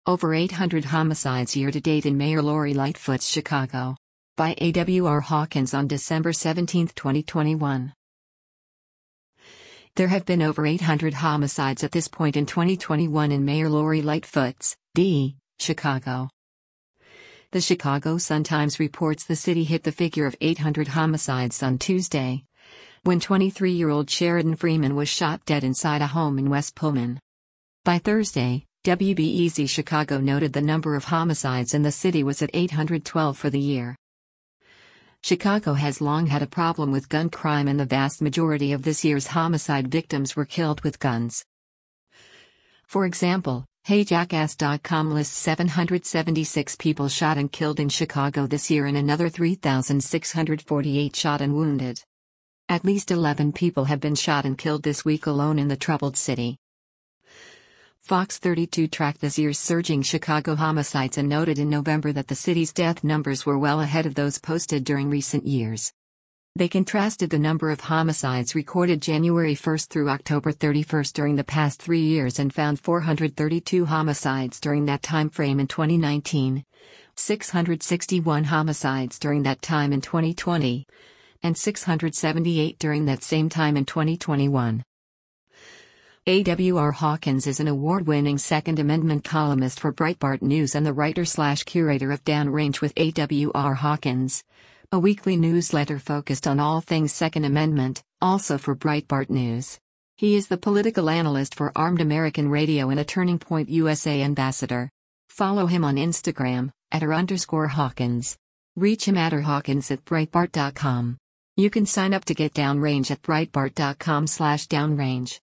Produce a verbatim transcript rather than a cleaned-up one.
Over eight hundred homicides year-to-date in Mayor Lori Lightfoot's Chicago. By A W R Hawkins on December seventeenth, twenty twenty-one. There have been over eight hundred homicides at this point in twenty twenty-one in Mayor Lori Lightfoot's, D, Chicago. The Chicago Sun-Times reports the city hit the figure of eight hundred homicides on Tuesday, when twenty-three-year-old Sheridan Freeman was shot dead inside a home in West Pullman. By Thursday, W B E Z Chicago noted the number of homicides in the city was at eight hundred twelve for the year. Chicago has long had a problem with gun crime, and the vast majority of this year's homicide victims were killed with guns. For example, Hey Jackass dot com lists seven hundred seventy-six people shot and killed in Chicago this year and another three thousand six hundred forty-eight shot and wounded. At least eleven people have been shot and killed this week alone in the troubled city. Fox thirty-two tracked this year's surging Chicago homicides and noted in November that the city's death numbers were well ahead of those posted during recent years. They contrasted the number of homicides recorded January first through October thirty-first during the past three years and found four hundred thirty-two homicides during that time frame in twenty nineteen, six hundred sixty-one homicides during that time in twenty twenty, and six hundred seventy-eight during that same time in twenty twenty-one. A W R Hawkins is an award-winning Second Amendment columnist for Breitbart News and the writer-slash-curator of Downrange with A W R Hawkins, a weekly newsletter focused on all things Second Amendment, also for Breitbart News. He is the political analyst for Armed American Radio and a Turning Point U S A ambassador. Follow him on Instagram, at r underscore Hawkins. Reach him at r Hawkins at Breitbart dot com. You can sign up to get Downrange at Breitbart dot com slash Downrange.